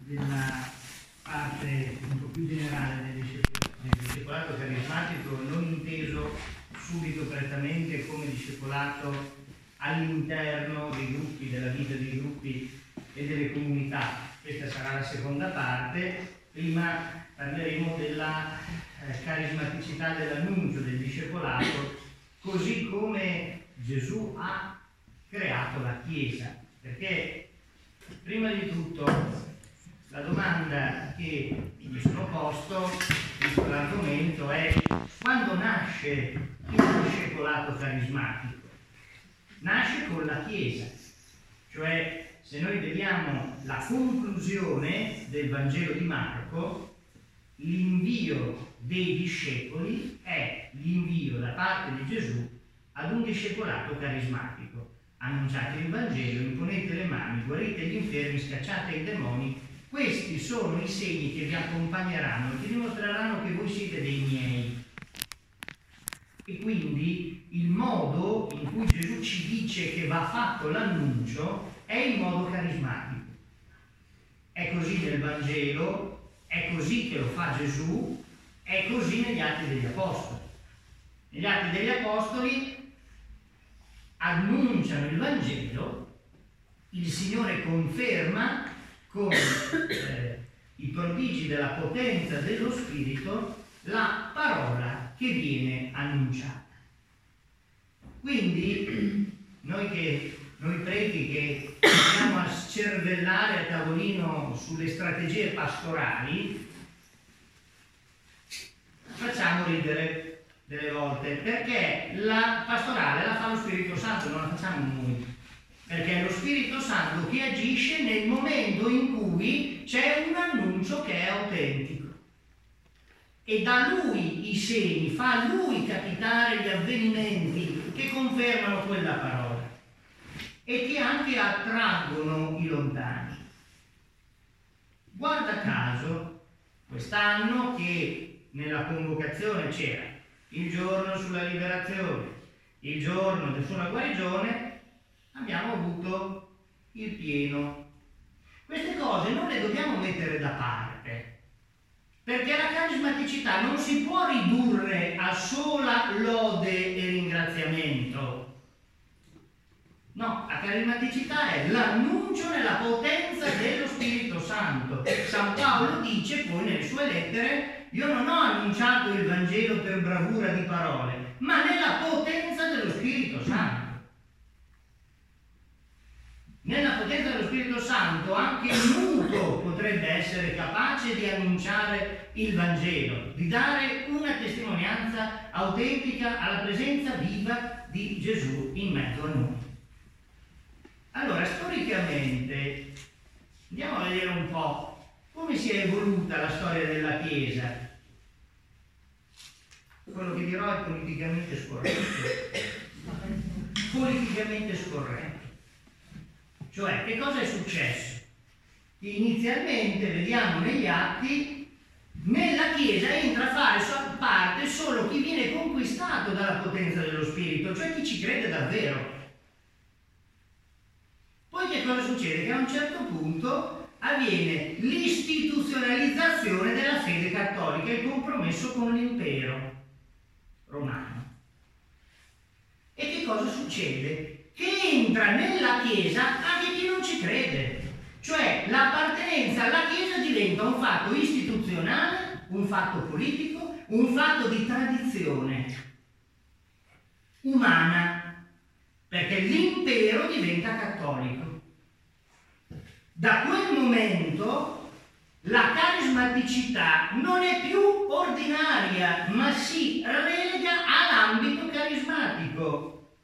della parte un po' più generale del discepolato carismatico, non inteso subito prettamente come discepolato all'interno dei gruppi, della vita dei gruppi e delle comunità. Questa sarà la seconda parte. Prima parleremo della carismaticità dell'annuncio del discepolato, così come Gesù ha creato la Chiesa. Perché prima di tutto la domanda che mi sono posto in quell'argomento è: quando nasce il discepolato carismatico? Nasce con la Chiesa, cioè se noi vediamo la conclusione del Vangelo di Marco, l'invio dei discepoli è l'invio da parte di Gesù ad un discepolato carismatico. Annunciate il Vangelo, imponete le mani, guarite gli infermi, scacciate i demoni. Questi sono i segni che vi accompagneranno e che dimostreranno che voi siete dei miei. E quindi il modo in cui Gesù ci dice che va fatto l'annuncio è il modo carismatico. È così nel Vangelo, è così che lo fa Gesù, è così negli Atti degli Apostoli. Negli Atti degli Apostoli annunciano il Vangelo, il Signore conferma con i prodigi della potenza dello Spirito la parola che viene annunciata. Quindi noi preti che andiamo a scervellare a tavolino sulle strategie pastorali facciamo ridere delle volte, perché la pastorale la fa lo Spirito Santo, non la facciamo noi, perché è lo Spirito Santo che agisce nel momento in cui c'è un annuncio che è autentico e da lui i segni, fa lui capitare gli avvenimenti che confermano quella parola e che anche attraggono i lontani. Guarda caso, quest'anno che nella convocazione c'era il giorno sulla liberazione, il giorno sulla guarigione, abbiamo avuto il pieno. Queste cose non le dobbiamo mettere da parte, perché la carismaticità non si può ridurre a sola lode e ringraziamento. No, la carismaticità è l'annuncio nella potenza dello Spirito Santo. San Paolo dice poi nelle sue lettere: io non ho annunciato il Vangelo per bravura di parole, ma nella potenza dello Spirito Santo. Nella potenza dello Spirito Santo anche il muto potrebbe essere capace di annunciare il Vangelo, di dare una testimonianza autentica alla presenza viva di Gesù in mezzo a noi. Allora, storicamente, andiamo a vedere un po' come si è evoluta la storia della Chiesa. Quello che dirò è politicamente scorretto. Politicamente scorretto. Cioè, che cosa è successo? Che inizialmente, vediamo negli atti, nella Chiesa entra a fare parte solo chi viene conquistato dalla potenza dello Spirito, cioè chi ci crede davvero. Poi che cosa succede? Che a un certo punto avviene l'istituzionalizzazione della fede cattolica, il compromesso con l'impero romano. E che cosa succede? Che entra nella Chiesa anche chi non ci crede. Cioè l'appartenenza alla Chiesa diventa un fatto istituzionale, un fatto politico, un fatto di tradizione umana, perché l'impero diventa cattolico. Da quel momento la carismaticità non è più ordinaria, ma si relega all'ambito carismatico.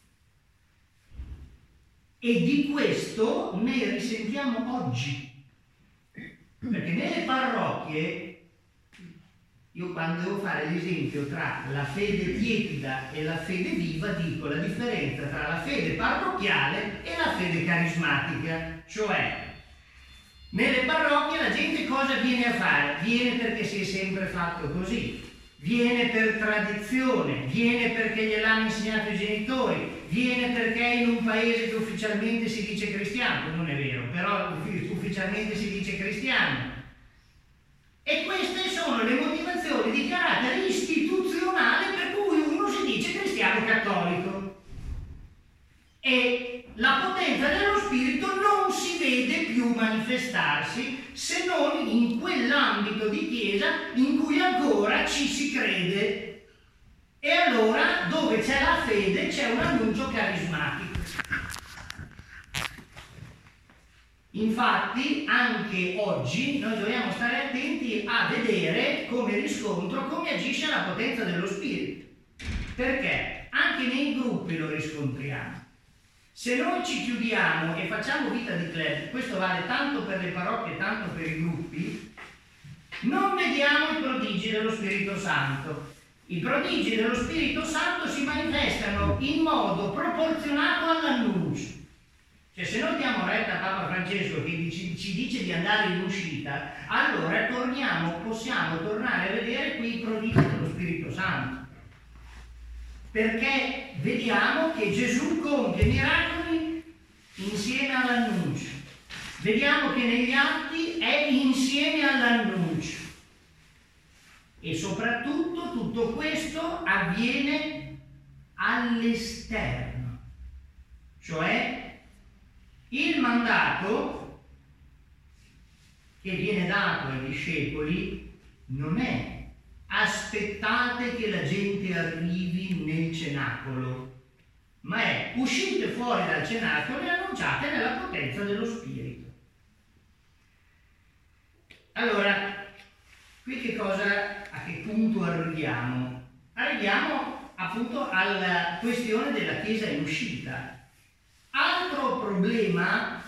E di questo ne risentiamo oggi. Perché nelle parrocchie, io quando devo fare l'esempio tra la fede tiepida e la fede viva, dico la differenza tra la fede parrocchiale e la fede carismatica. Cioè, nelle parrocchie la gente cosa viene a fare? Viene perché si è sempre fatto così, viene per tradizione, viene perché gliel'hanno insegnato i genitori, viene perché è in un paese che ufficialmente si dice cristiano, non è vero, però ufficialmente ufficialmente si dice cristiano. E queste sono le motivazioni di carattere istituzionale per cui uno si dice cristiano cattolico. E la potenza dello Spirito non si vede più manifestarsi se non in quell'ambito di Chiesa in cui ancora ci si crede. E allora, dove c'è la fede, c'è un annuncio carismatico. Infatti, anche oggi noi dobbiamo stare attenti a vedere come riscontro, come agisce la potenza dello Spirito. Perché anche nei gruppi lo riscontriamo. Se noi ci chiudiamo e facciamo vita di club, questo vale tanto per le parrocchie, tanto per i gruppi, non vediamo i prodigi dello Spirito Santo. I prodigi dello Spirito Santo si manifestano in modo proporzionato all'annuncio. Cioè, se noi diamo retta a Papa Francesco che ci dice di andare in uscita, allora possiamo tornare a vedere qui i prodigi dello Spirito Santo. Perché vediamo che Gesù compie miracoli insieme all'annuncio. Vediamo che negli atti è insieme all'annuncio. E soprattutto tutto questo avviene all'esterno. Cioè il mandato che viene dato ai discepoli non è aspettate che la gente arrivi nel cenacolo, ma è uscite fuori dal cenacolo e annunciate nella potenza dello Spirito. Allora, qui a che punto arriviamo? Arriviamo appunto alla questione della Chiesa in uscita. Altro problema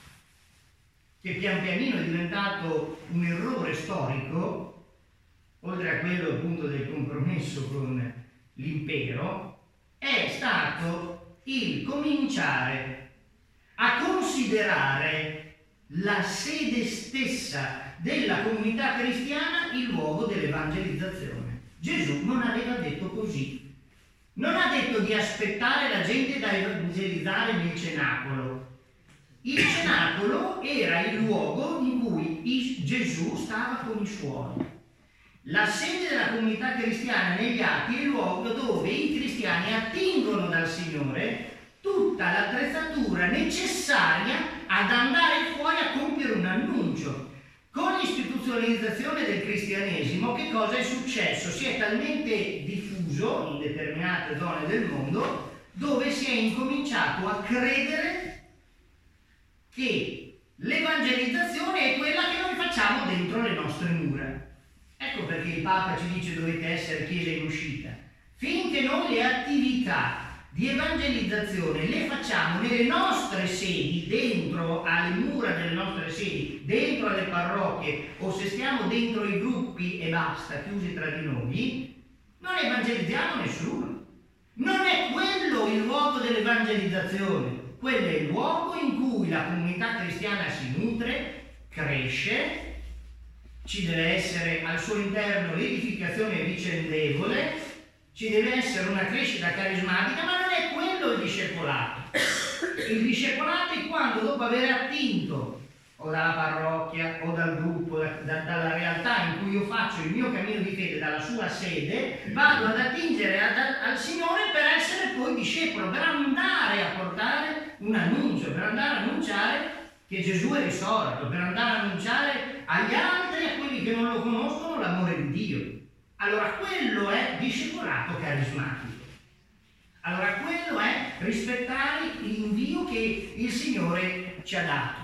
che pian pianino è diventato un errore storico, oltre a quello appunto del compromesso con l'impero, è stato il cominciare a considerare la sede stessa della comunità cristiana il luogo dell'evangelizzazione. Gesù non aveva detto così. Non ha detto di aspettare la gente da evangelizzare nel cenacolo. Il cenacolo era il luogo in cui Gesù stava con i suoi. La sede della comunità cristiana negli Atti è il luogo dove i cristiani attingono dal Signore tutta l'attrezzatura necessaria ad andare fuori a compiere un annuncio. Con l'istituzionalizzazione del cristianesimo, che cosa è successo? Si è talmente diffuso in determinate zone del mondo dove si è incominciato a credere che l'evangelizzazione è quella che noi facciamo dentro le nostre mura. Ecco perché il Papa ci dice dovete essere chiesa in uscita. Finché noi le attività di evangelizzazione le facciamo nelle nostre sedi, dentro alle mura delle nostre sedi, dentro alle parrocchie, o se stiamo dentro i gruppi e basta, chiusi tra di noi, non evangelizziamo nessuno. Non è quello il luogo dell'evangelizzazione, quello è il luogo in cui la comunità cristiana si nutre, cresce. Ci deve essere al suo interno l'edificazione vicendevole, ci deve essere una crescita carismatica, ma non è quello il discepolato. Il discepolato è quando, dopo aver attinto o dalla parrocchia o dal gruppo, dalla realtà in cui io faccio il mio cammino di fede, dalla sua sede, vado ad attingere al Signore per essere poi discepolo, per andare a portare un annuncio, per andare a annunciare che Gesù è risorto, per andare a annunciare agli altri, a quelli che non lo conoscono, l'amore di Dio. Allora quello è discepolato carismatico. Allora quello è rispettare l'invio che il Signore ci ha dato.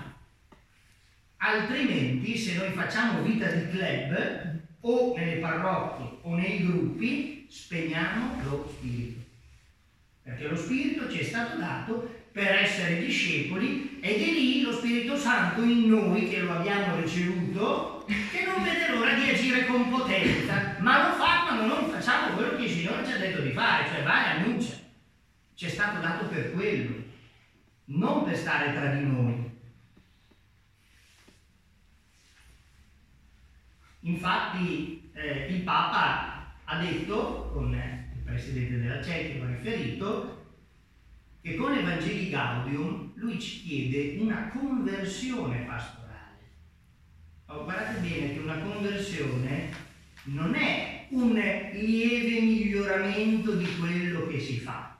Altrimenti, se noi facciamo vita di club, o nelle parrocchie o nei gruppi, spegniamo lo Spirito. Perché lo Spirito ci è stato dato per essere discepoli ed è lì lo Spirito Santo in noi che lo abbiamo ricevuto che non vede l'ora di agire con potenza, ma lo fa quando noi facciamo quello che il Signore ci ha detto di fare, cioè vai e annuncia. Ci è stato dato per quello, non per stare tra di noi. Infatti il Papa ha detto, con il Presidente della CEI, ho riferito, che con l'Evangelii Gaudium lui ci chiede una conversione pastorale. bene che una conversione non è un lieve miglioramento di quello che si fa.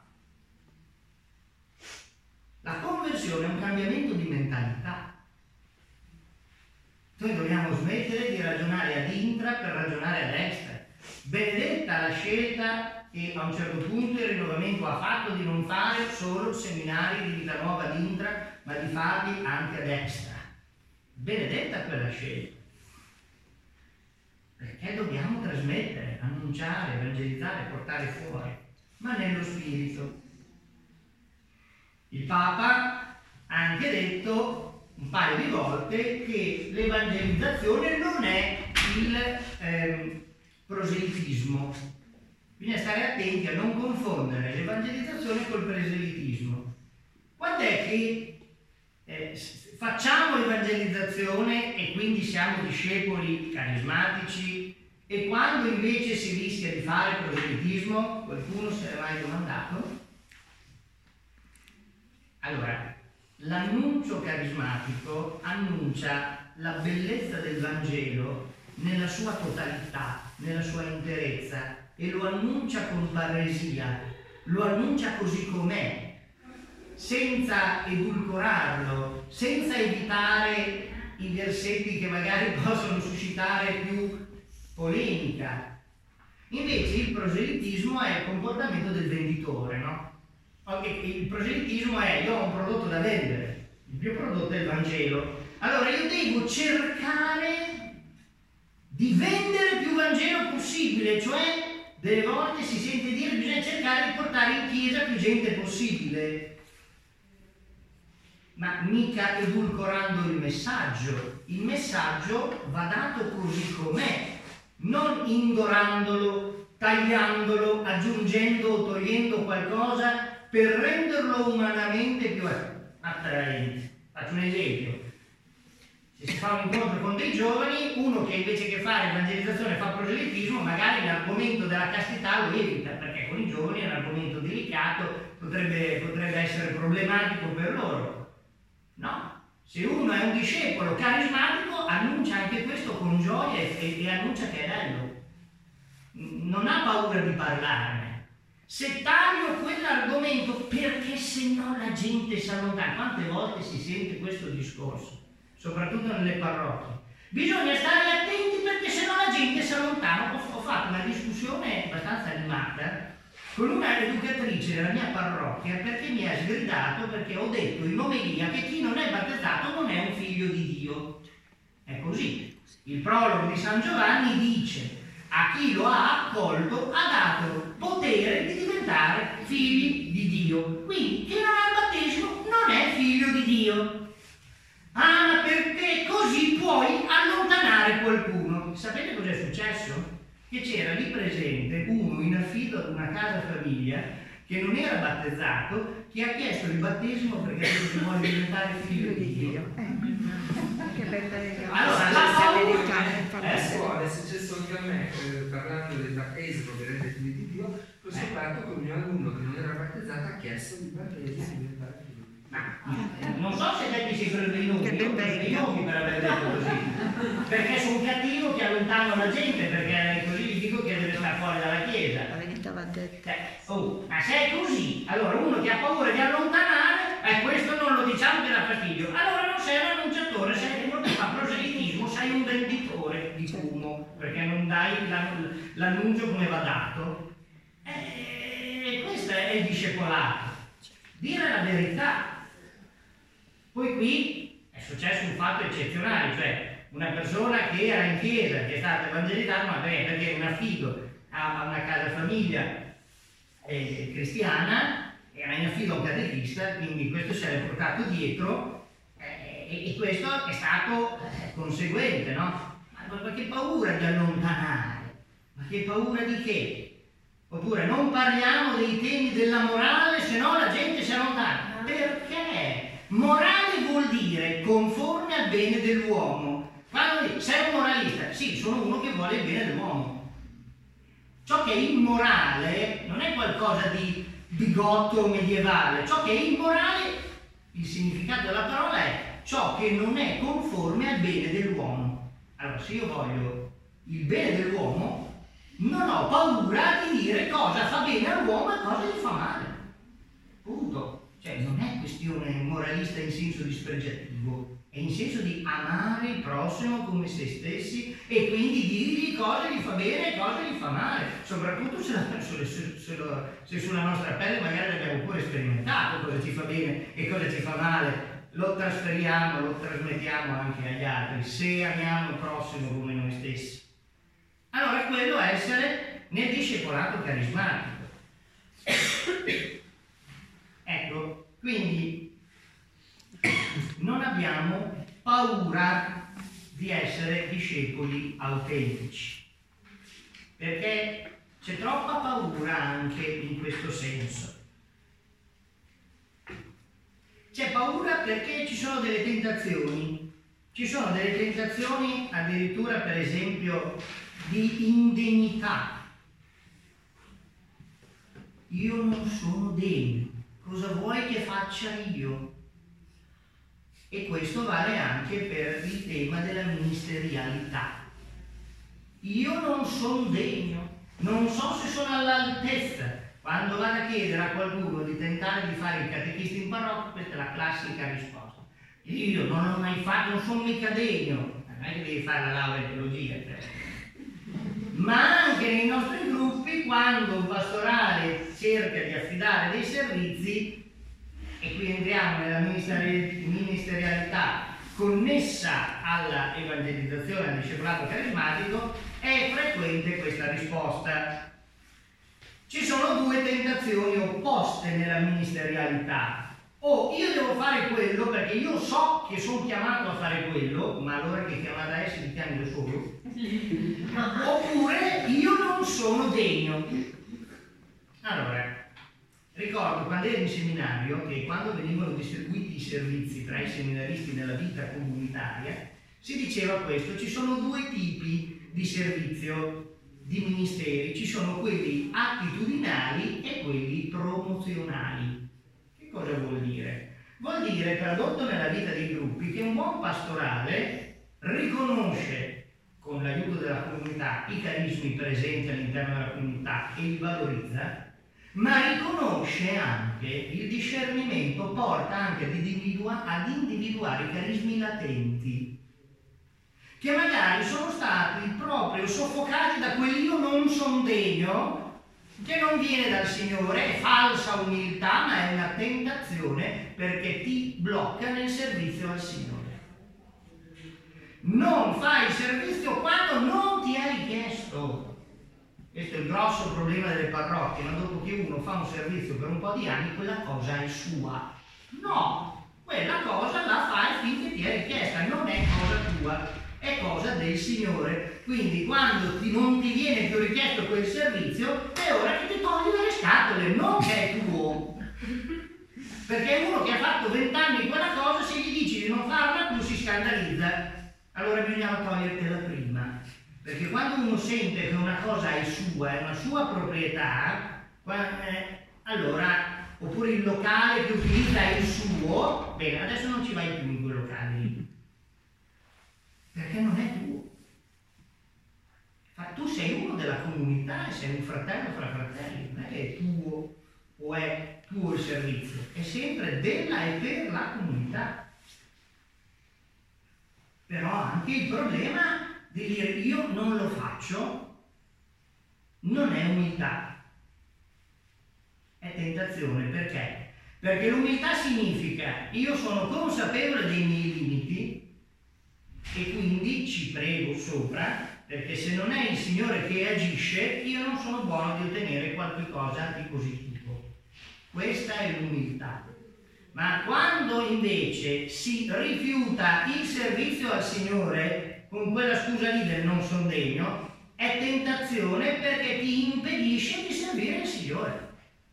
La conversione è un cambiamento di mentalità. Noi dobbiamo smettere di ragionare ad intra per ragionare a destra. Benedetta la scelta che a un certo punto il rinnovamento ha fatto di non fare solo seminari di vita nuova ad intra, ma di farli anche a destra. Benedetta quella scelta. Perché dobbiamo trasmettere, annunciare, evangelizzare, portare fuori, ma nello spirito. Il Papa ha anche detto un paio di volte che l'evangelizzazione non è il proselitismo. Bisogna stare attenti a non confondere l'evangelizzazione col proselitismo. Quando è che facciamo l'evangelizzazione e quindi siamo discepoli carismatici, e quando invece si rischia di fare proselitismo? Qualcuno se l'è mai domandato? Allora, l'annuncio carismatico annuncia la bellezza del Vangelo nella sua totalità, nella sua interezza, e lo annuncia con parresia, lo annuncia così com'è, senza edulcorarlo, senza evitare i versetti che magari possono suscitare più polemica. Invece il proselitismo è il comportamento del venditore, no? Il proselitismo è: io ho un prodotto da vendere, il mio prodotto è il Vangelo, allora io devo cercare di vendere più Vangelo possibile, cioè delle volte si sente dire bisogna cercare di portare in chiesa più gente possibile, ma mica edulcorando il messaggio va dato così com'è, non indorandolo, tagliandolo, aggiungendo o togliendo qualcosa per renderlo umanamente più attraente. Faccio un esempio: se si fa un incontro con dei giovani, uno che invece che fare evangelizzazione fa proselitismo, magari l'argomento della castità lo evita, perché con i giovani è un argomento delicato, potrebbe essere problematico per loro. No, se uno è un discepolo carismatico annuncia anche questo con gioia e annuncia che è bello, non ha paura di parlarne. Se taglio quell'argomento perché se no la gente si allontana. Quante volte si sente questo discorso, soprattutto nelle parrocchie? Bisogna stare attenti perché se no la gente si allontana. Ho fatto una discussione abbastanza animata con una educatrice della mia parrocchia perché mi ha sgridato perché ho detto in omelia che chi non è battezzato non è un figlio di Dio. È così. Il prologo di San Giovanni dice: a chi lo ha accolto ha dato potere di diventare figli di Dio. Quindi chi non ha il battesimo non è figlio di Dio. Ah, perché così puoi allontanare qualcuno. Sapete cos'è successo? Che c'era lì presente uno in affido ad una casa famiglia che non era battezzato, che ha chiesto il battesimo perché vuole diventare figlio di Dio. Allora, la paura a scuola è successo anche a me, parlando del battesimo per essere figli di Dio, ho soltanto con un mio alunno che non era battezzato ha chiesto il battesimo per diventare figlio di Dio. Non so se te ti sei preso dei nomi, per aver detto così, perché sono cattivo che allontano la gente, perché così gli dico che deve stare fuori dalla chiesa. Ma se è così, allora uno che ha paura di allontanare, questo non lo diciamo che dà fastidio, allora non sei un annunciatore, sei uno che fa proselitismo, sei un venditore di fumo, perché non dai l'annuncio come va dato. Questo è il discepolato, dire la verità. Poi qui è successo un fatto eccezionale, cioè una persona che era in chiesa, che è stata evangelizzata, ma perché è un affido a una casa famiglia cristiana, era in affido a un catechista, quindi questo si era portato dietro e questo è stato conseguente, no? Ma che paura di allontanare, ma che paura di che? Oppure non parliamo dei temi della morale, se no la gente si allontana. Perché? Morale vuol dire conforme al bene dell'uomo. Quando sei un moralista, sì, sono uno che vuole il bene dell'uomo. Ciò che è immorale non è qualcosa di bigotto medievale. Ciò che è immorale, il significato della parola è ciò che non è conforme al bene dell'uomo. Allora, se io voglio il bene dell'uomo, non ho paura di dire cosa fa bene all'uomo e cosa gli fa male. Punto. Cioè, non è questione moralista in senso dispregiativo, è in senso di amare il prossimo come se stessi e quindi dirgli cosa gli fa bene e cosa gli fa male, soprattutto se sulla nostra pelle magari l'abbiamo pure sperimentato cosa ci fa bene e cosa ci fa male, lo trasferiamo, lo trasmettiamo anche agli altri, se amiamo il prossimo come noi stessi. Allora quello è essere nel discepolato carismatico. Ecco, quindi non abbiamo paura di essere discepoli autentici, perché c'è troppa paura anche in questo senso. C'è paura perché ci sono delle tentazioni addirittura, per esempio, di indegnità. Io non sono degno, cosa vuoi che faccia io? E questo vale anche per il tema della ministerialità. Io non sono degno, non so se sono all'altezza. Quando vado a chiedere a qualcuno di tentare di fare il catechista in parrocchia, questa è la classica risposta. Io non l'ho mai fatto, non sono mica degno. Non è che devi fare la laurea in teologia, ma anche nei nostri gruppi, quando un pastorale cerca di affidare dei servizi, e qui entriamo nella ministerialità connessa alla evangelizzazione, al discepolato carismatico, è frequente questa risposta. Ci sono due tentazioni opposte nella ministerialità. O io devo fare quello perché io so che sono chiamato a fare quello, ma allora che chiamata è se ti chiami da solo? Oppure io non sono degno. Allora, ricordo quando ero in seminario che quando venivano distribuiti i servizi tra i seminaristi nella vita comunitaria si diceva questo: ci sono due tipi di servizio, di ministeri, ci sono quelli attitudinali e quelli promozionali. Che cosa vuol dire? Vuol dire, tradotto nella vita dei gruppi, che un buon pastorale riconosce con l'aiuto della comunità i carismi presenti all'interno della comunità e li valorizza, ma riconosce anche il discernimento, porta anche ad individuare i carismi latenti, che magari sono stati proprio soffocati da quell'io non son degno, che non viene dal Signore, è falsa umiltà, ma è una tentazione perché ti blocca nel servizio al Signore. Non fai il servizio quando non ti è richiesto. Questo è il grosso problema delle parrocchie, ma dopo che uno fa un servizio per un po' di anni, quella cosa è sua. No, quella cosa la fai finché ti è richiesta, non è cosa tua, è cosa del Signore. Quindi quando non ti viene più richiesto quel servizio, è ora che ti togli dalle scatole, non che è tuo. Perché uno che ha fatto 20 anni quella cosa, se gli dici di non farla più si scandalizza. Allora bisognava togliertela prima. Perché quando uno sente che una cosa è sua, è una sua proprietà, allora, oppure il locale che utilizza è il suo, bene, adesso non ci vai più in quel locale lì. Perché non è tuo. Tu sei uno della comunità e sei un fratello fra fratelli, non è che è tuo o è tuo il servizio, è sempre della e per la comunità. Però anche il problema di dire io non lo faccio non è umiltà, è tentazione. Perché? Perché l'umiltà significa io sono consapevole dei miei limiti e quindi ci prego sopra, perché se non è il Signore che agisce io non sono buono di ottenere qualche cosa di positivo. Questa è l'umiltà. Ma quando invece si rifiuta il servizio al Signore con quella scusa lì del non son degno, è tentazione perché ti impedisce di servire il Signore.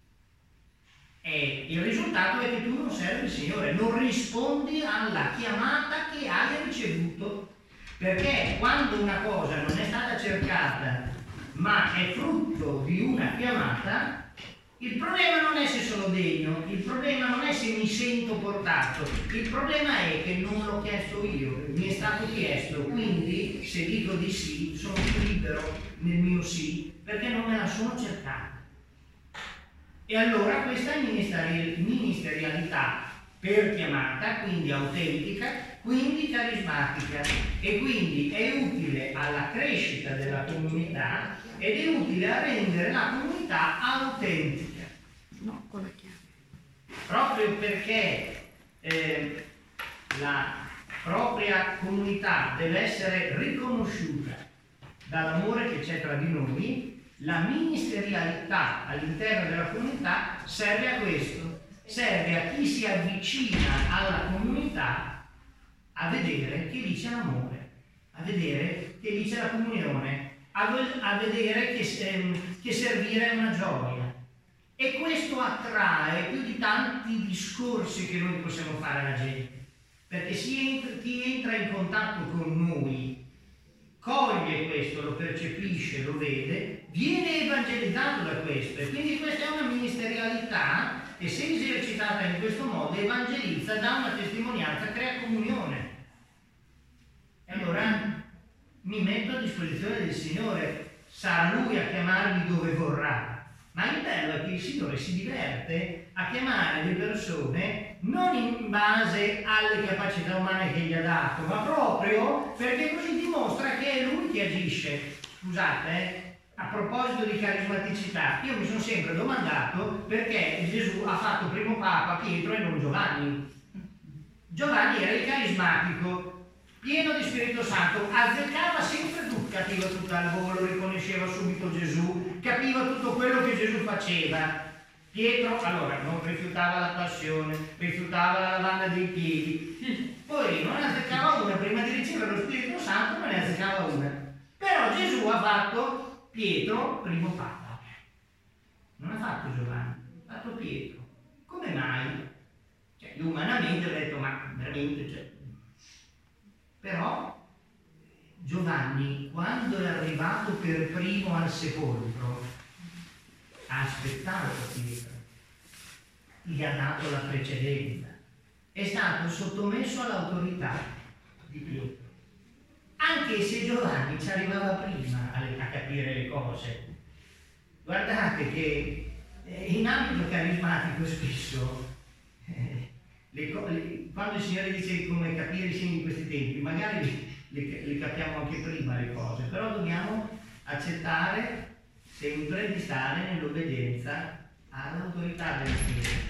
E il risultato è che tu non servi il Signore, non rispondi alla chiamata che hai ricevuto. Perché quando una cosa non è stata cercata, ma è frutto di una chiamata, il problema non è se sono degno, il problema non è se mi sento portato, il problema è che non l'ho chiesto io, mi è stato chiesto, quindi se dico di sì, sono più libero nel mio sì, perché non me la sono cercata. E allora questa è ministerialità per chiamata, quindi autentica, quindi carismatica, e quindi è utile alla crescita della comunità ed è utile a rendere la comunità autentica. No, con la chiave. Proprio perché la propria comunità deve essere riconosciuta dall'amore che c'è tra di noi, la ministerialità all'interno della comunità serve a questo, serve a chi si avvicina alla comunità a vedere che lì c'è l'amore, a vedere che lì c'è la comunione, a vedere che servire è una gioia. E questo attrae più di tanti discorsi che noi possiamo fare alla gente, perché chi entra in contatto con noi coglie questo, lo percepisce, lo vede, viene evangelizzato da questo, e quindi questa è una ministerialità e se esercitata in questo modo evangelizza, dà una testimonianza, crea comunione. E allora mi metto a disposizione del Signore, sarà Lui a chiamarmi dove vorrà. Ma il bello è che il Signore si diverte a chiamare le persone non in base alle capacità umane che gli ha dato, ma proprio perché così dimostra che è Lui che agisce. Scusate, a proposito di carismaticità, io mi sono sempre domandato perché Gesù ha fatto primo Papa Pietro e non Giovanni. Giovanni era il carismatico, pieno di Spirito Santo, azzeccava sempre tutto, capiva tutto al volo, riconosceva subito Gesù, capiva tutto quello che Gesù faceva. Pietro, allora, non rifiutava la passione, rifiutava la lavanda dei piedi, poi non ne azzeccava una, prima di ricevere lo Spirito Santo non ne azzeccava una. Però Gesù ha fatto Pietro primo Papa, non ha fatto Giovanni, ha fatto Pietro. Come mai? Cioè, io umanamente ho detto, ma veramente, cioè, però Giovanni, quando è arrivato per primo al sepolcro, ha aspettato Pietro, gli ha dato la precedenza, è stato sottomesso all'autorità di Pietro, anche se Giovanni ci arrivava prima a capire le cose. Guardate che in ambito carismatico spesso quando il Signore dice come capire i segni di questi tempi, magari le capiamo anche prima le cose, però dobbiamo accettare sempre di stare nell'obbedienza all'autorità del Signore.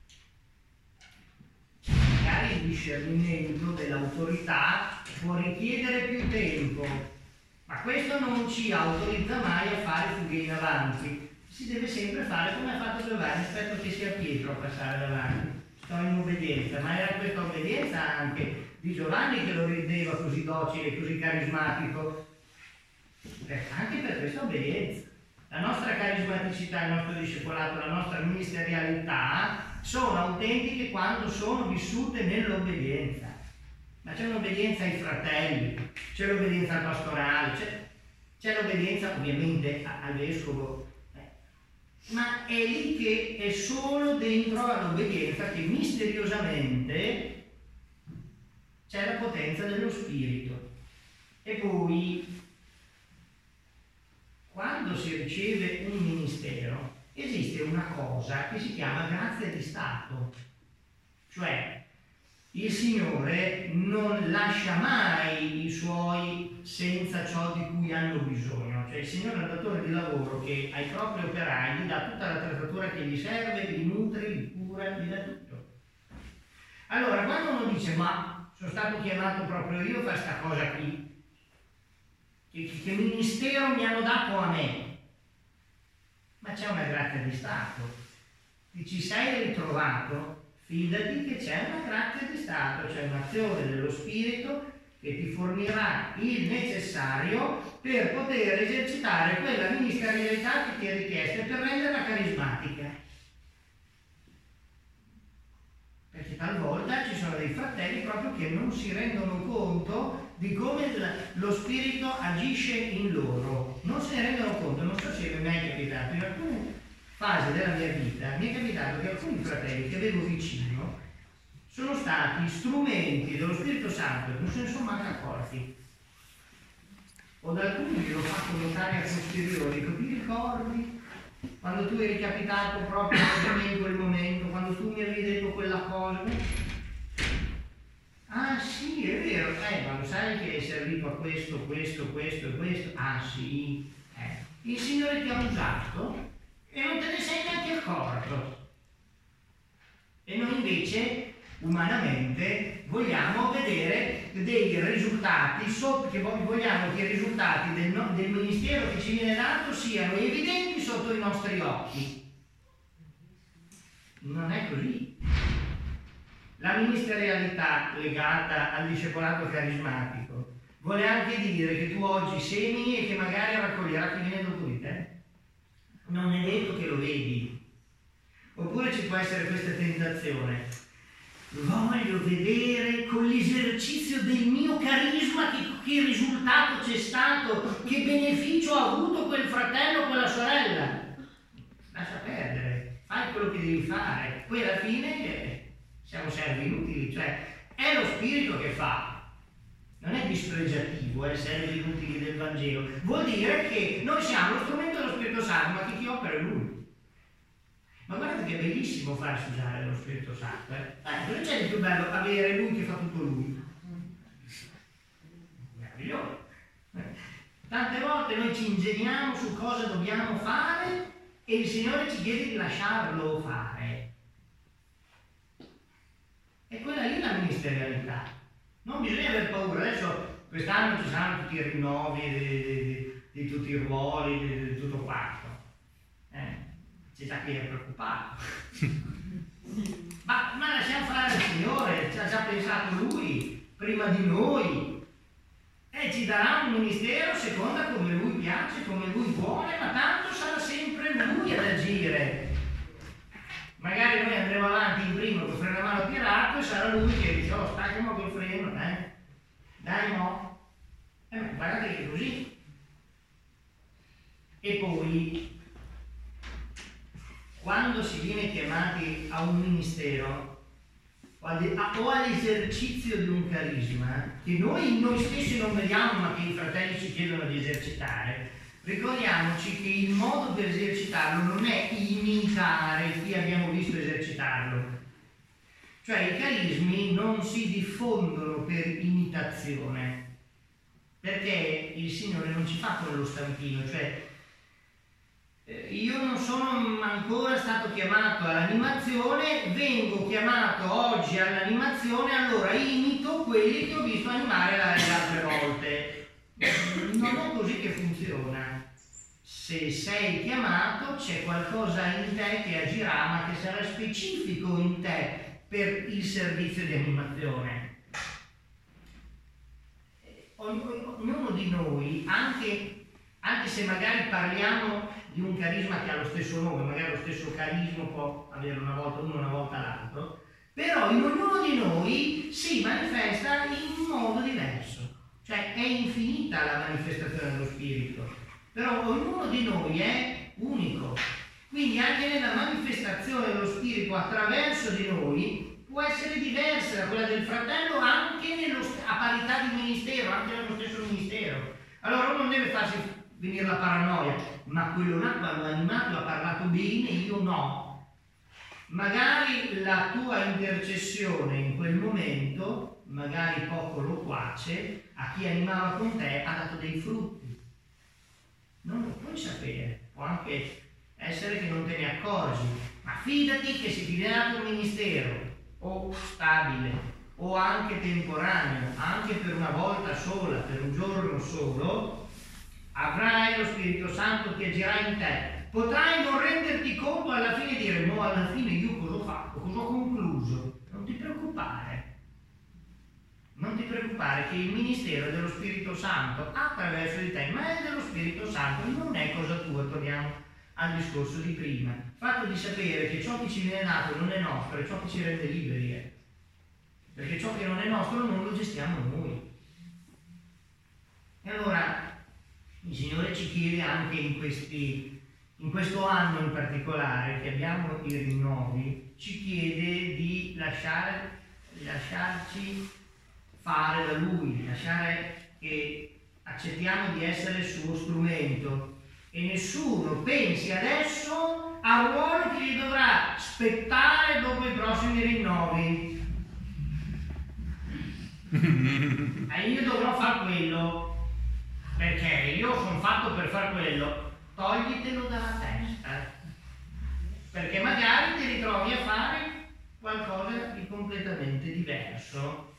Magari il discernimento dell'autorità può richiedere più tempo, ma questo non ci autorizza mai a fare fughe in avanti. Si deve sempre fare come ha fatto Giovanni, aspetto che sia Pietro a passare davanti. Sto in obbedienza, ma era questa obbedienza anche di Giovanni che lo rendeva così docile, così carismatico. Anche per questa obbedienza. La nostra carismaticità, il nostro discepolato, la nostra ministerialità sono autentiche quando sono vissute nell'obbedienza. Ma c'è un'obbedienza ai fratelli, c'è l'obbedienza al pastorale, c'è l'obbedienza ovviamente al vescovo, ma è lì che è solo dentro all'obbedienza che misteriosamente c'è la potenza dello Spirito. E poi, quando si riceve un ministero, esiste una cosa che si chiama grazia di Stato, cioè il Signore non lascia mai i Suoi senza ciò di cui hanno bisogno, cioè il Signore è un datore di lavoro che ai propri operai gli dà tutta l'attrezzatura che gli serve, li nutre, li cura, gli dà tutto. Allora, quando uno dice, ma sono stato chiamato proprio io a fare questa cosa qui, che ministero mi hanno dato a me? Ma c'è una grazia di Stato. Ti ci sei ritrovato? Fidati che c'è una grazia di Stato, c'è un'azione dello Spirito che ti fornirà il necessario per poter esercitare quella ministerialità che ti è richiesta per renderla carismatica. Perché talvolta ci sono dei fratelli proprio che non si rendono conto di come lo Spirito agisce in loro, non se ne rendono conto. Non so se mi è capitato, in alcune fasi della mia vita mi è capitato che alcuni fratelli che avevo vicino sono stati strumenti dello Spirito Santo e non se ne sono mai accorti. o da alcuni che lo fa notare a posteriori, ti ricordi? Quando tu eri capitato proprio in quel momento, quando tu mi avevi detto quella cosa. Ah sì, è vero, ma lo sai che è servito a questo, questo, questo e questo? Ah sì, il Signore ti ha usato e non te ne sei neanche accorto. E noi invece, umanamente, vogliamo vedere dei risultati, che vogliamo che i risultati del ministero che ci viene dato siano evidenti sotto i nostri occhi. Non è così. La ministerialità legata al discepolato carismatico vuole anche dire che tu oggi semini e che magari raccoglierà chi viene dopo di te. Non è detto che lo vedi. Oppure ci può essere questa tentazione. Voglio vedere con l'esercizio del mio carisma che risultato c'è stato, che beneficio ha avuto quel fratello o quella sorella. Lascia perdere, fai quello che devi fare. Poi alla fine siamo servi inutili, cioè è lo Spirito che fa. Non è dispregiativo essere inutili del Vangelo. Vuol dire che noi siamo lo strumento dello Spirito Santo, ma chi opera è Lui. Ma guardate che è bellissimo farsi usare dallo Spirito Santo. Cosa c'è di più bello avere Lui che fa tutto Lui? Meraviglioso. Tante volte noi ci ingegniamo su cosa dobbiamo fare e il Signore ci chiede di lasciarlo fare. E quella lì è la ministerialità. Non bisogna aver paura. Adesso quest'anno ci saranno tutti i rinnovi di tutti i ruoli, di tutto quanto. C'è già chi è preoccupato. ma lasciamo fare il Signore, ci ha già pensato Lui, prima di noi. E ci darà un ministero secondo come Lui piace, come Lui vuole, ma tanto sarà sempre Lui ad agire. Magari noi andremo avanti in primo con freno a mano tirato e sarà Lui che dice: oh, staccamo col freno, dai no. Guardate che è così. E poi, quando si viene chiamati a un ministero o all'esercizio di un carisma che noi stessi non vediamo ma che i fratelli ci chiedono di esercitare, ricordiamoci che il modo per esercitarlo non è imitare chi abbiamo visto esercitarlo. Cioè i carismi non si diffondono per imitazione, perché il Signore non ci fa con lo stampino, cioè io non sono ancora stato chiamato all'animazione, vengo chiamato oggi all'animazione, allora imito quelli che ho visto animare le altre volte. Non è così che funziona. Se sei chiamato c'è qualcosa in te che agirà, ma che sarà specifico in te per il servizio di animazione. Ognuno di noi, anche se magari parliamo di un carisma che ha lo stesso nome, magari lo stesso carisma può avere una volta uno, una volta l'altro, però in ognuno di noi si manifesta in un modo diverso, cioè è infinita la manifestazione dello Spirito, però ognuno di noi è unico, quindi anche nella manifestazione dello Spirito attraverso di noi può essere diversa da quella del fratello anche a parità di ministero, anche nello stesso ministero. Allora uno non deve farsi venire la paranoia, ma quello là quando ha animato ha parlato bene, io no. Magari la tua intercessione in quel momento, magari poco loquace, a chi animava con te ha dato dei frutti. Non lo puoi sapere, può anche essere che non te ne accorgi, ma fidati che se ti viene dato un ministero o stabile o anche temporaneo, anche per una volta sola, per un giorno solo, avrai lo Spirito Santo che agirà in te. Potrai non renderti conto alla fine e dire: no, alla fine io cosa ho fatto, cosa ho concluso. Non ti preoccupare. Non ti preoccupare che il ministero è dello Spirito Santo attraverso di te, ma è dello Spirito Santo, non è cosa tua. Torniamo al discorso di prima. Il fatto di sapere che ciò che ci viene dato non è nostro, è ciò che ci rende liberi. Perché ciò che non è nostro non lo gestiamo noi. E allora il Signore ci chiede anche in questo anno in particolare, che abbiamo i rinnovi, ci chiede di lasciarci fare da Lui, lasciare che accettiamo di essere il suo strumento e nessuno pensi adesso al ruolo che gli dovrà spettare dopo i prossimi rinnovi. Io dovrò fare quello perché io sono fatto per fare quello. Toglitelo dalla testa, perché magari ti ritrovi a fare qualcosa di completamente diverso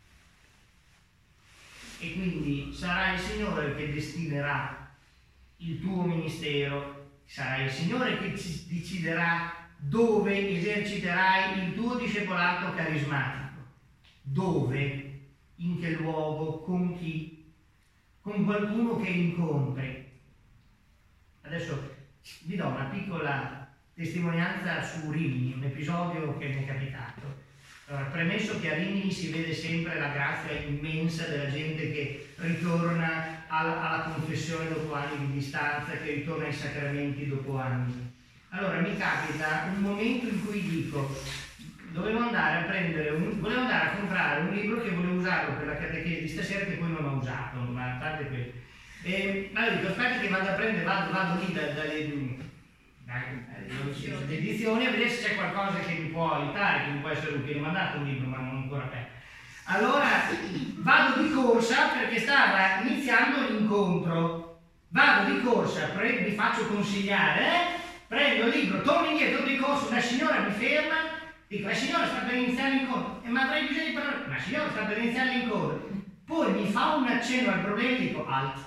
e quindi sarà il Signore che destinerà il tuo ministero, sarà il Signore che deciderà dove eserciterai il tuo discepolato carismatico, dove, in che luogo, con chi, con qualcuno che incontri. Adesso vi do una piccola testimonianza su Rimini, un episodio che mi è capitato. Allora, premesso che a Rimini si vede sempre la grazia immensa della gente che ritorna alla confessione dopo anni di distanza, che ritorna ai sacramenti dopo anni. Allora mi capita un momento in cui dico, volevo andare a comprare un libro che volevo usarlo per la catechesi di stasera, che poi non ho usato, ma a parte quello. Allora dico, aspetta che vado a prendere, vado lì dalle edizioni a vedere se c'è qualcosa che mi può aiutare, che mi può essere utile. Mi ha mandato un libro ma non ancora aperto. Allora vado di corsa perché stava iniziando l'incontro, vado di corsa, mi faccio consigliare, prendo il libro, torno indietro di corsa, una signora mi ferma, dico la signora sta per iniziare l'incontro, ma avrei bisogno di parlare, la signora sta per iniziare l'incontro, poi mi fa un accenno al problema e dico alt.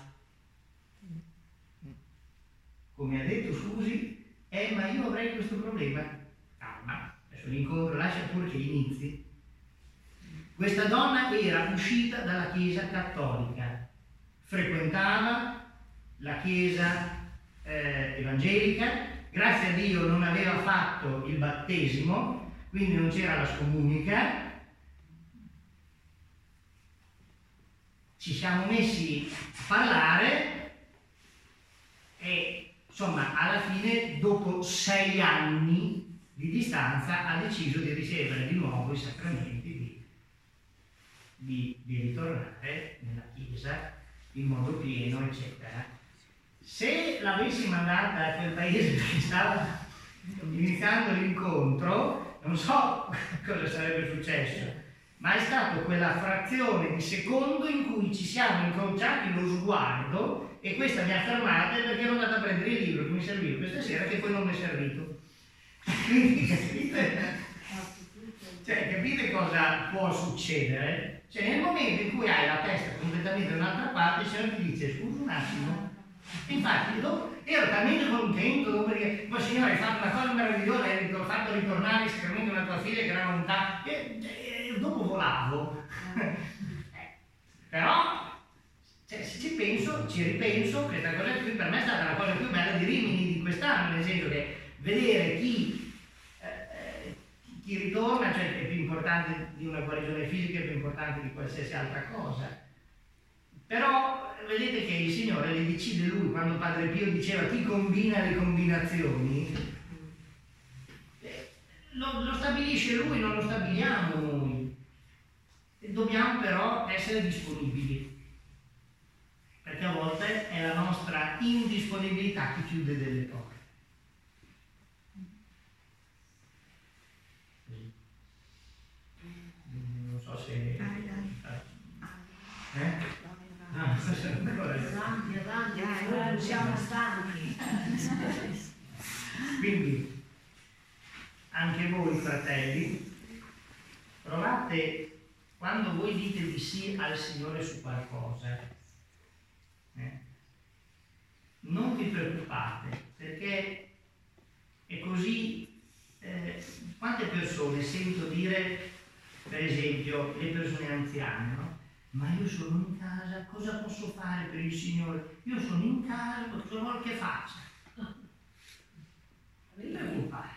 Come ha detto scusi, ma io avrei questo problema. Calma, adesso l'incontro lascia pure che inizi. Questa donna era uscita dalla Chiesa cattolica, frequentava la Chiesa evangelica, grazie a Dio non aveva fatto il battesimo, quindi non c'era la scomunica. Ci siamo messi a parlare e insomma, alla fine, dopo 6 anni di distanza, ha deciso di ricevere di nuovo i sacramenti, di ritornare nella Chiesa in modo pieno, eccetera. Se l'avessi mandata a quel paese che stava iniziando l'incontro, non so cosa sarebbe successo, ma è stata quella frazione di secondo in cui ci siamo incrociati lo sguardo e questa mi ha fermata perché ero andata a prendere il libro che mi serviva questa sera, che poi non mi è servito. Quindi capite cosa può succedere? Cioè nel momento in cui hai la testa completamente da un'altra parte, il Signore ti dice scusa un attimo. Infatti ero talmente contento dopo perché ma Signore hai fatto una cosa meravigliosa, hai fatto ritornare il sacramento della tua figlia che era lontana e dopo volavo. Però se ci penso, ci ripenso, questa cosa qui per me è stata la cosa più bella di Rimini di quest'anno, nel senso che vedere chi ritorna, cioè è più importante di una guarigione fisica, è più importante di qualsiasi altra cosa. Però vedete che il Signore le decide Lui, quando Padre Pio diceva chi combina le combinazioni, lo stabilisce Lui, non lo stabiliamo noi. E dobbiamo però essere disponibili. Perché a volte è la nostra indisponibilità che chiude delle porte. Non so se... Avanti, siamo stanchi. Quindi, anche voi fratelli, provate, quando voi dite di sì al Signore su qualcosa, non vi preoccupate, perché è così. Quante persone sento dire, per esempio, le persone anziane, no? Ma io sono in casa, cosa posso fare per il Signore? Io sono in casa, cosa vuole che faccia? Non vi preoccupare.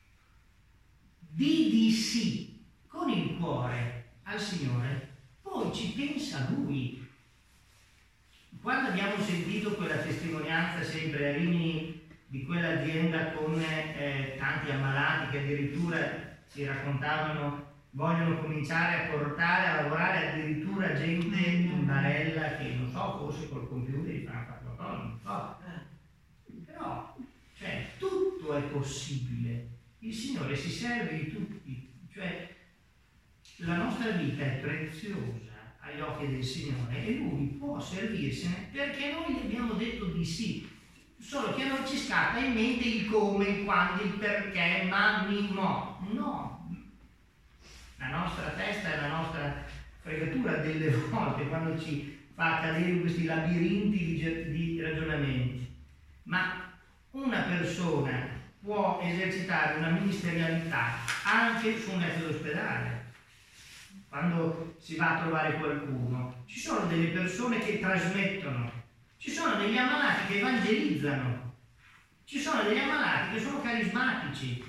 Di sì con il cuore al Signore, poi ci pensa Lui. Quando abbiamo sentito quella testimonianza sempre a Rimini di quell'azienda con tanti ammalati che addirittura ci raccontavano vogliono cominciare a portare a lavorare addirittura gente in barella che non so, forse col computer gli fanno fare qualcosa, non so. Però, cioè, tutto è possibile. Il Signore si serve di tutti, cioè la nostra vita è preziosa agli occhi del Signore e Lui può servirsene perché noi gli abbiamo detto di sì. Solo che a noi ci scatta in mente il come, il quando, il perché, ma, no. La nostra testa e la nostra fregatura delle volte quando ci fa cadere in questi labirinti di ragionamenti. Ma una persona può esercitare una ministerialità anche su un letto d'ospedale. Quando si va a trovare qualcuno, ci sono delle persone che trasmettono, ci sono degli ammalati che evangelizzano, ci sono degli ammalati che sono carismatici,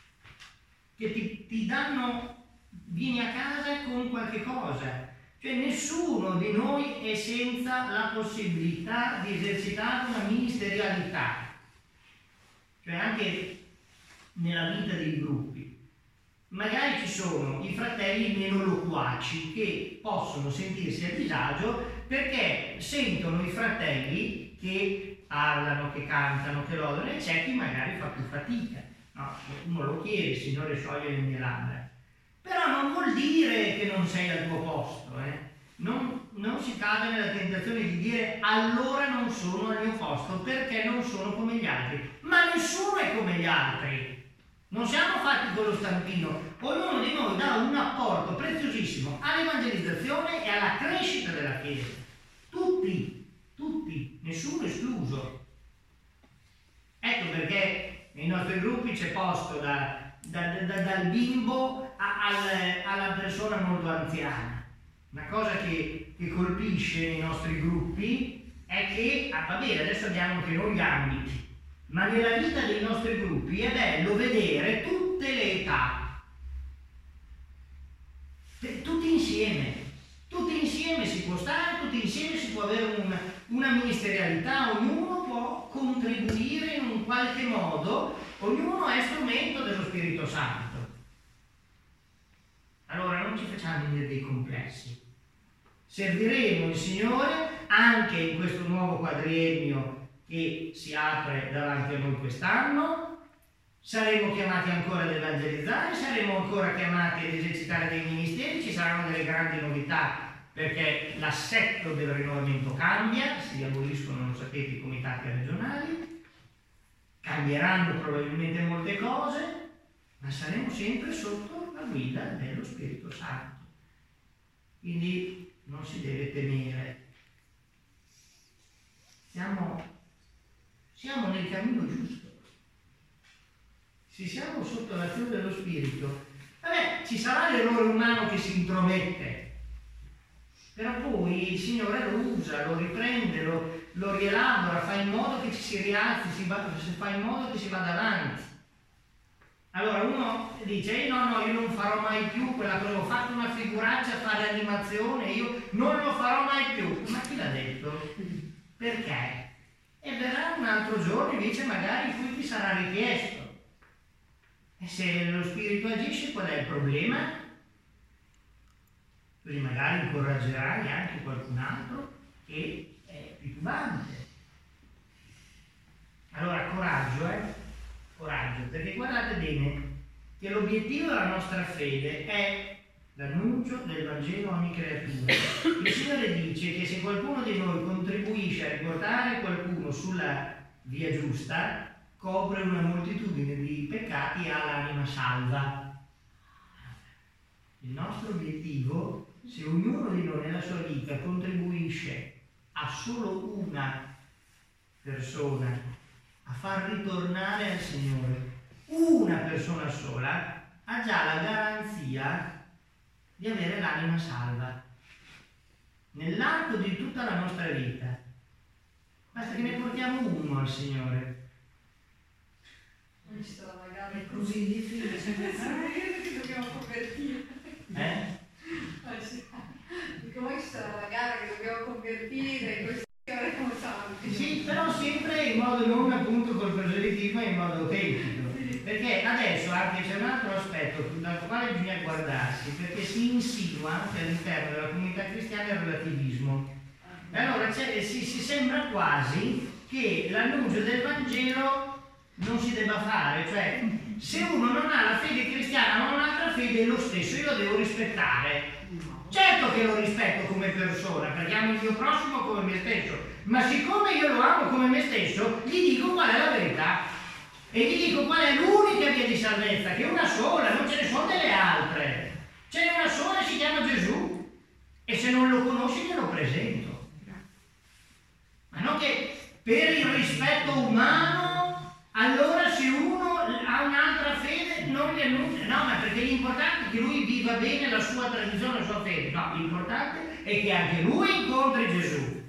che ti danno, vieni a casa con qualche cosa. Cioè nessuno di noi è senza la possibilità di esercitare una ministerialità. Cioè anche nella vita dei gruppi. Magari ci sono i fratelli meno loquaci che possono sentirsi a disagio perché sentono i fratelli che parlano, che cantano, che lodano, e c'è chi magari fa più fatica. No, uno lo chiede, Signore scioglie le mie labbra. Però non vuol dire che non sei al tuo posto, Non si cade nella tentazione di dire allora non sono al mio posto perché non sono come gli altri. Ma nessuno è come gli altri. Non siamo fatti con lo stampino. Ognuno di noi dà un apporto preziosissimo all'evangelizzazione e alla crescita della Chiesa. Tutti, nessuno escluso. Ecco perché nei nostri gruppi c'è posto dal bimbo alla persona molto anziana. Una cosa che colpisce nei nostri gruppi è che, va bene, adesso abbiamo anche noi gli ambiti, ma nella vita dei nostri gruppi è bello vedere tutte le età, tutti insieme si può stare, tutti insieme si può avere una ministerialità, ognuno può contribuire in un qualche modo, ognuno è strumento dello Spirito Santo. Allora non ci facciamo venire dei complessi. Serviremo il Signore anche in questo nuovo quadriennio che si apre davanti a noi quest'anno. Saremo chiamati ancora ad evangelizzare, saremo ancora chiamati ad esercitare dei ministeri, ci saranno delle grandi novità perché l'assetto del rinnovamento cambia, si aboliscono, lo sapete, i comitati regionali, cambieranno probabilmente molte cose, ma saremo sempre sotto la guida dello Spirito Santo. Quindi non si deve temere. Siamo nel cammino giusto. Se siamo sotto l'azione dello Spirito, ci sarà l'errore umano che si intromette, però poi il Signore lo usa, lo riprende, lo rielabora, fa in modo che ci si rialzi, fa in modo che si vada avanti. Allora uno dice, no, io non farò mai più quella che avevo fatto una figuraccia a fare animazione, io non lo farò mai più. Ma chi l'ha detto? Perché? E verrà un altro giorno invece magari in cui ti sarà richiesto. E se lo Spirito agisce, qual è il problema? Così magari incoraggerai anche qualcun altro che è titubante. Allora coraggio, coraggio, perché guardate bene che l'obiettivo della nostra fede è l'annuncio del Vangelo a ogni creatura. Il Signore dice che se qualcuno di noi contribuisce a riportare qualcuno sulla via giusta, copre una moltitudine di peccati e ha l'anima salva. Il nostro obiettivo, se ognuno di noi nella sua vita contribuisce a solo una persona a far ritornare al Signore, una persona sola, ha già la garanzia di avere l'anima salva nell'arco di tutta la nostra vita. Basta che ne portiamo uno al Signore. È così difficile. Che dobbiamo convertire. Dico, poi ci sarà la gara che dobbiamo convertire, questo avremo santi. Sì, però sempre in modo non appunto col proselitismo, ma in modo autentico. Perché adesso anche c'è un altro aspetto dal quale bisogna guardarsi, perché si insinua anche all'interno della comunità cristiana il relativismo. E allora si sembra quasi che l'annuncio del Vangelo non si debba fare, cioè se uno non ha la fede cristiana ma un'altra fede è lo stesso, io lo devo rispettare. Certo che lo rispetto come persona, perché amo il mio prossimo come me stesso, ma siccome io lo amo come me stesso, gli dico qual è la verità e gli dico qual è l'unica via di salvezza, che è una sola, non ce ne sono delle altre. Ce n'è una sola e si chiama Gesù, e se non lo conosci glielo presento. Ma non che per il rispetto umano, allora se uno ha un'altra fede non gli annuncia, no, ma perché l'importante è che lui viva bene la sua tradizione, la sua fede, no, l'importante è che anche lui incontri Gesù.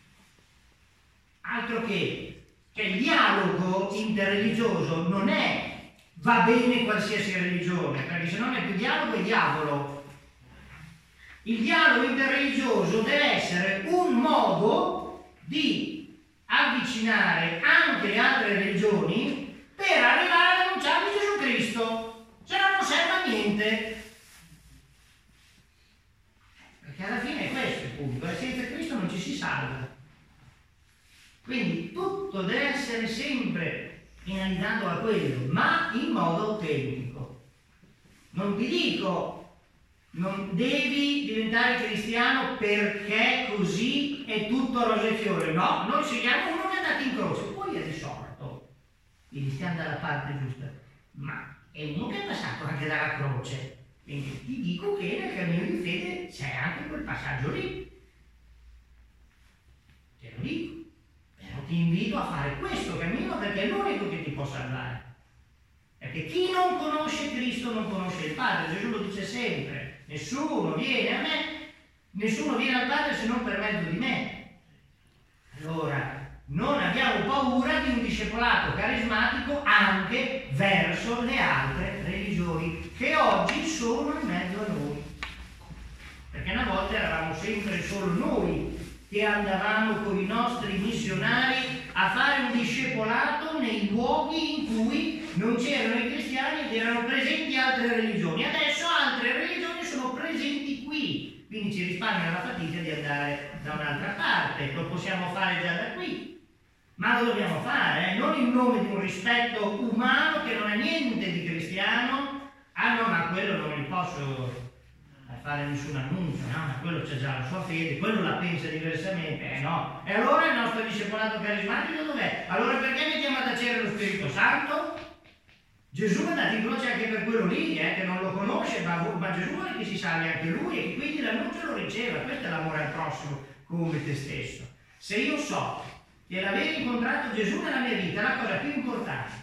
Altro che, cioè il dialogo interreligioso non è va bene qualsiasi religione, perché se non è più dialogo è diavolo. Il dialogo interreligioso deve essere un modo di avvicinare anche le altre religioni per arrivare ad annunciarvi Gesù Cristo, se no non serve a niente. Perché alla fine è questo il punto, e senza Cristo non ci si salva. Quindi tutto deve essere sempre finalizzato a quello, ma in modo autentico. Non ti dico non devi diventare cristiano perché così è tutto rose e fiore. No, noi scegliamo uno che è andato in croce, poi è risorto. Quindi stiamo dalla parte giusta. Ma è uno che è passato anche dalla croce. Quindi ti dico che nel cammino di fede c'è anche quel passaggio lì. Te lo dico. Però ti invito a fare questo cammino perché è l'unico che ti può salvare. Perché chi non conosce Cristo non conosce il Padre. Gesù lo dice sempre. Nessuno viene a me, nessuno viene al Padre se non per mezzo di me. Allora, non abbiamo paura di un discepolato carismatico anche verso le altre religioni che oggi sono in mezzo a noi. Perché una volta eravamo sempre solo noi che andavamo con i nostri missionari a fare un discepolato nei luoghi in cui non c'erano i cristiani ed erano presenti altre religioni. Adesso altre religioni sono presenti qui, quindi ci risparmia la fatica di andare da un'altra parte, lo possiamo fare già da qui, ma lo dobbiamo fare, non in nome di un rispetto umano che non è niente di cristiano. Ah no, ma quello non gli posso fare nessun annuncio, no? Ma quello c'è già la sua fede, quello la pensa diversamente, no. E allora il nostro discepolato carismatico dov'è? Allora perché mettiamo a tacere lo Spirito Santo? Gesù è andato in croce anche per quello lì, che non lo conosce, ma Gesù vuole che si salvi anche lui e che quindi l'annuncio lo riceva. Questo è l'amore al prossimo come te stesso. Se io so che l'aver incontrato Gesù nella mia vita è la cosa più importante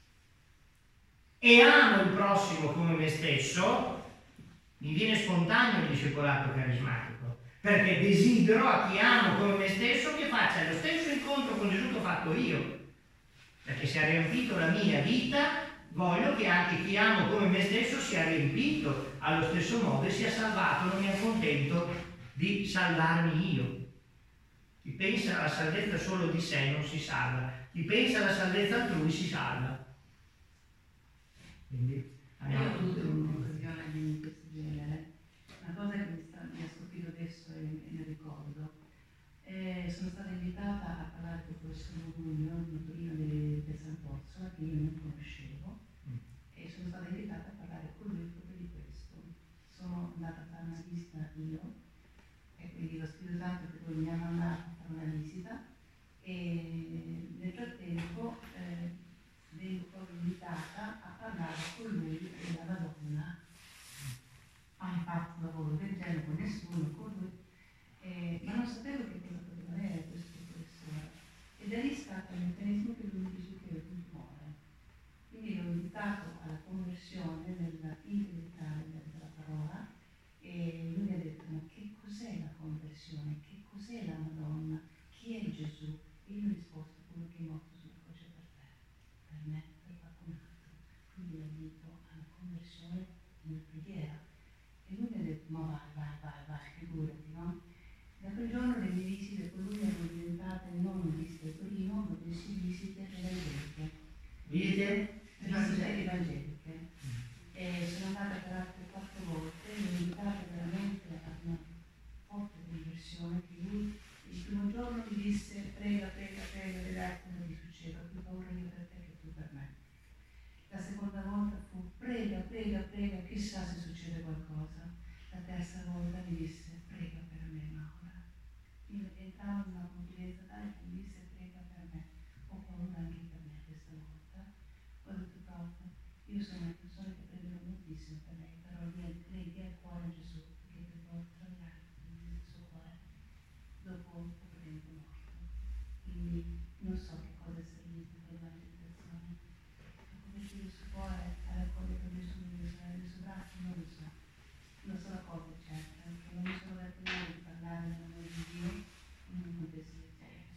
e amo il prossimo come me stesso, mi viene spontaneo il discepolato carismatico, perché desidero a chi amo come me stesso che faccia lo stesso incontro con Gesù che ho fatto io, perché se ha riempito la mia vita, voglio che anche chi amo come me stesso sia riempito allo stesso modo e sia salvato. Non mi accontento di salvarmi io. Chi pensa alla salvezza solo di sé non si salva, chi pensa alla salvezza altrui si salva. Quindi Io ho avuto un'occasione di questo genere, una cosa che mi ha stupito adesso e ne ricordo. Sono stata invitata a parlare con il professor Modugno, il notorino del San Pozzo, che io non conoscevo, e sono stata invitata a parlare con lui proprio di questo. Sono andata a fare una visita io, e quindi lo Spirito Santo che poi mi ha mandato a fare una visita, e nel frattempo vengo proprio invitata a parlare con lui della Madonna. Ho fatto un lavoro del genere con nessuno, con lui, ma non sapevo che cosa poteva avere questo professore. E da lì scatta il meccanismo che lui dice che è un tumore. Quindi l'ho invitato alla conversione nella integrità della parola e lui mi ha detto: ma che cos'è la conversione? Che cos'è la Madonna? Chi è Gesù? E io giorno mi disse prega, vedrai cosa ti succede, ho più paura io per te che tu per me. La seconda volta fu prega, chissà se succede qualcosa. La terza volta mi disse prega per me, Maura. Io entravo in una confidenza tale che mi disse prega per me. Ho paura anche per me questa volta. Ho detto proprio, io sono una persona che pregherò moltissimo per lei, però lei dia il cuore a Gesù, perché devo traviare il suo cuore dopo poco tempo morto. Quindi non so che cosa sia servito quella meditazione. Come il suo cuore ha raccolto Gesù nel suo braccio, non lo so. Non sono cose certe, perché non mi sono detto mai di parlare dell'amore di Dio in un contesto del genere.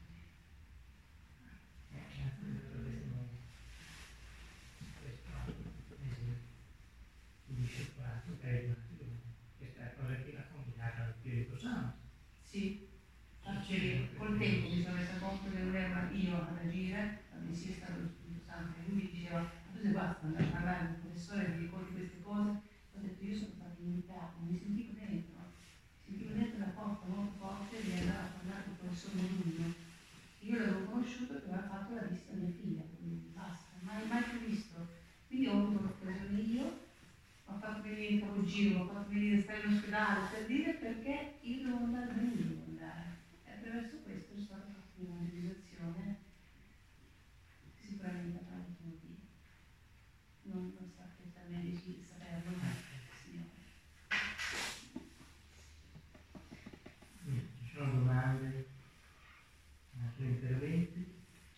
Questa è la cosa che l'ha combinata allo Spirito Santo. Sì, col tempo mi sono resa conto che non ero io ad agire, ma bensì è stato lo Spirito Santo. E lui mi diceva, tu sei basta andare a parlare con il professore e ti ricordi queste cose. Ho detto, io sono stato limitato, mi sentivo dentro la porta molto forte di andare a parlare con il professor Modugno. Io l'avevo conosciuto e aveva fatto la visita a mia figlia, quindi basta, mai più visto. Quindi ho avuto l'occasione io, ho fatto venire il capogiro, ho fatto venire stare in ospedale per dire perché io devo andare da lui, devo andare. E attraverso questo è stata fatta una realizzazione che sicuramente avrà avuto motivo. Non sta a me di saperlo, ma Signore. Ci sono domande, altri interventi?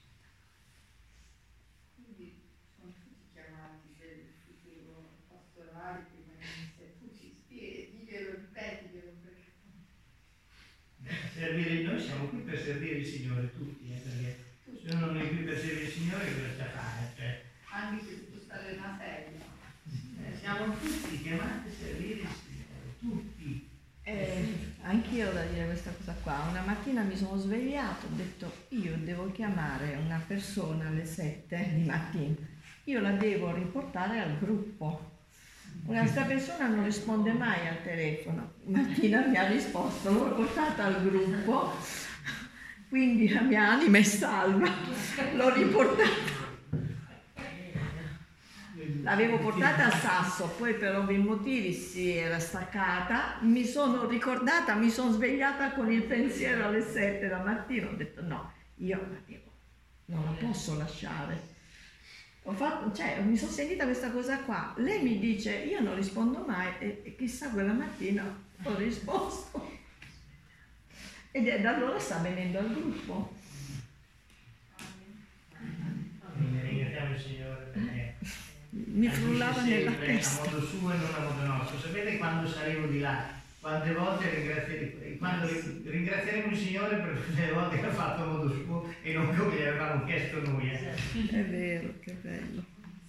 Quindi sono tutti chiamati per il futuro pastorale, prima di se tu ci spieghi, diglielo, ripetiglielo, perché Servire noi siamo qui per servire il Signore tutti, perché se uno non è qui per servire il Signore cosa c'è da fare? Cioè, anche se tu stai nella sedia. siamo tutti chiamati a servire il Signore, tutti. Anch'io ho da dire questa cosa qua. Una mattina mi sono svegliato, ho detto io devo chiamare una persona alle 7 di mattina, io la devo riportare al gruppo. Questa persona non risponde mai al telefono, mattina mi ha risposto, l'ho portata al gruppo, quindi la mia anima è salva, l'ho riportata. L'avevo portata a Sasso, poi per ovvi motivi si era staccata, mi sono ricordata, mi sono svegliata con il pensiero alle 7 la mattina, ho detto no, io la devo, non la posso lasciare. Mi sono sentita questa cosa qua, lei mi dice io non rispondo mai e chissà quella mattina ho risposto e da allora sta venendo al gruppo. Ringraziamo il Signore perché Mi frullava nella testa. A modo suo e non a modo nostro. Sapete quando saremo di là? Quante volte ringrazieremo il Signore per tutte le volte che ha fatto a modo suo e non come gli avevamo chiesto noi. È vero, che bello.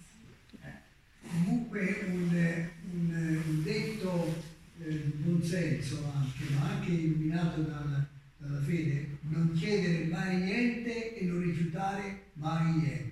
Comunque un detto di buon senso anche, ma anche illuminato dalla fede, non chiedere mai niente e non rifiutare mai niente.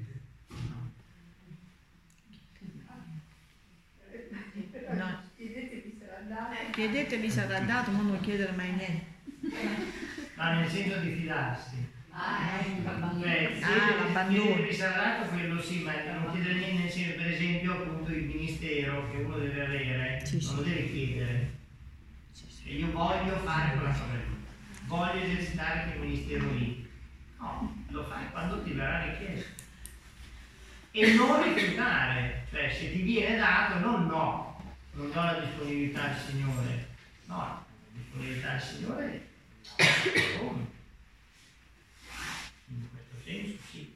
No. Chiedetevi sarà dato. Chiedetevi sarà dato, ma non chiedere mai niente. Ma nel senso di fidarsi. l'abbandono. Chiedervi sarà dato, quello sì, ma non chiedere niente nel senso, per esempio, appunto il ministero che uno deve avere, non lo deve chiedere. E io voglio fare quella cosa lì, voglio esercitare quel ministero lì. No, lo fai quando ti verrà richiesto. E non rifiutare, cioè se ti viene dato, non do la disponibilità al Signore. No, la disponibilità al Signore come? In questo senso sì.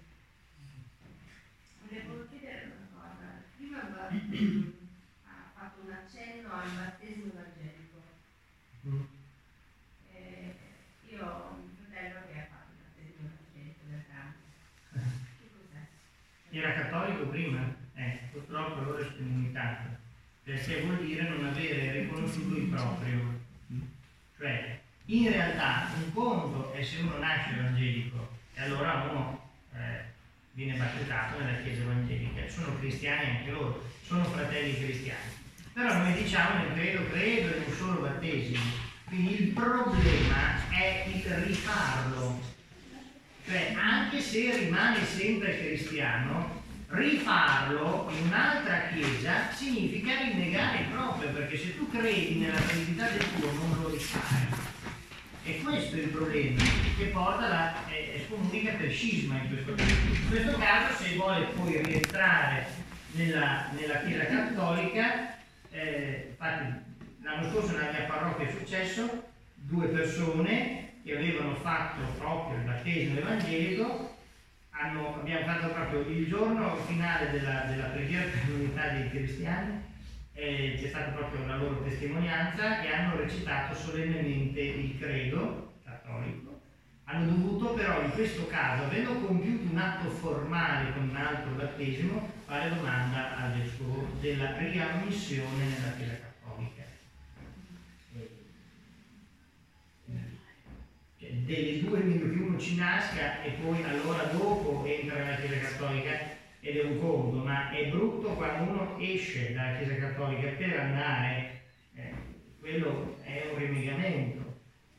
Volevo chiedere una cosa. Prima ha fatto un accenno al battesimo evangelico. Io ho un fratello che ha fatto il battesimo evangelico del campo. Che cos'è? Era cattolico prima, purtroppo allora è scomunicato, perché vuol dire non avere riconosciuto il proprio. Cioè, in realtà un conto è se uno nasce evangelico e allora uno viene battezzato nella chiesa evangelica, sono cristiani anche loro, sono fratelli cristiani. Però noi diciamo nel credo in un solo battesimo, Quindi il problema è il rifarlo, cioè anche se rimane sempre cristiano, rifarlo in un'altra chiesa significa rinnegare il proprio, perché se tu credi nella validità del tuo non lo rifai. E questo è il problema che porta alla scomunica per scisma in questo caso. In questo caso, se vuole poi rientrare nella Chiesa Cattolica, infatti l'anno scorso nella mia parrocchia è successo, 2 persone che avevano fatto proprio il battesimo evangelico, abbiamo fatto proprio il giorno finale della preghiera per l'unità dei cristiani, c'è stata proprio la loro testimonianza e hanno recitato solennemente il credo cattolico. Hanno dovuto però in questo caso, avendo compiuto un atto formale con un altro battesimo, fare domanda al vescovo della riammissione nella Chiesa Cattolica. Delle 2 minuti uno ci nasca e poi allora dopo entra nella Chiesa Cattolica ed è un conto, ma è brutto quando uno esce dalla Chiesa Cattolica per andare, quello è un rinnegamento.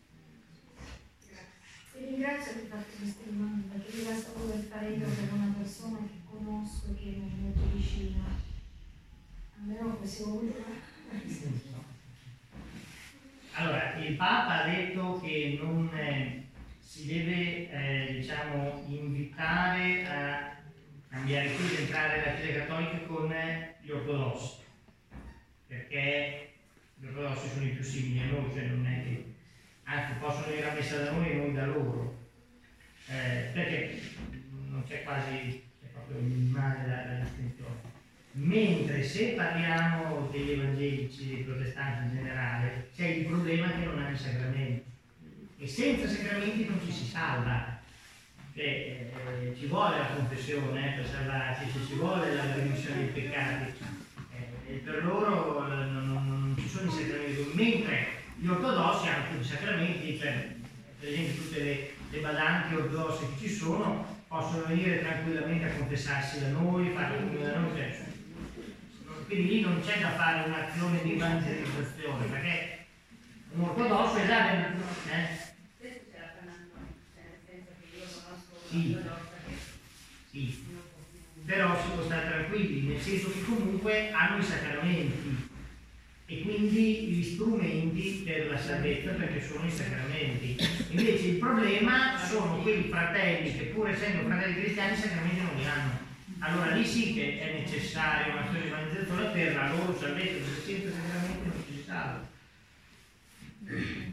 Ti ringrazio di farti questa domanda, perché mi basta poter fare io per una persona che conosco e che mi è molto vicina. Almeno così ho avuto una... Allora, il Papa ha detto che non si deve diciamo, invitare a cambiare chiesa, entrare nella Chiesa Cattolica con gli ortodossi, perché gli ortodossi sono i più simili a noi, cioè non è che, anzi possono venire a messa da noi e noi da loro, perché non c'è quasi, c'è proprio minimale la distinzione. Mentre se parliamo degli evangelici, dei protestanti in generale, c'è il problema che non hanno i sacramenti e senza sacramenti non ci si salva. Ci vuole la confessione per salvarci, ci vuole la remissione dei peccati, e per loro non ci sono i sacramenti, mentre gli ortodossi hanno tutti i sacramenti, cioè, per esempio tutte le badanti ortodosse che ci sono possono venire tranquillamente a confessarsi da noi, fare la comunione da noi, cioè, quindi lì non c'è da fare un'azione di evangelizzazione, perché un ortodosso è già sì, però si può stare tranquilli, nel senso che comunque hanno i sacramenti e quindi gli strumenti per la salvezza, perché sono i sacramenti. Invece il problema sono quei fratelli che pur essendo fratelli cristiani i sacramenti non li hanno. Allora lì sì che è necessaria un'azione di evangelizzazione per la loro salvezza, perché senza sacramenti non ci si salva.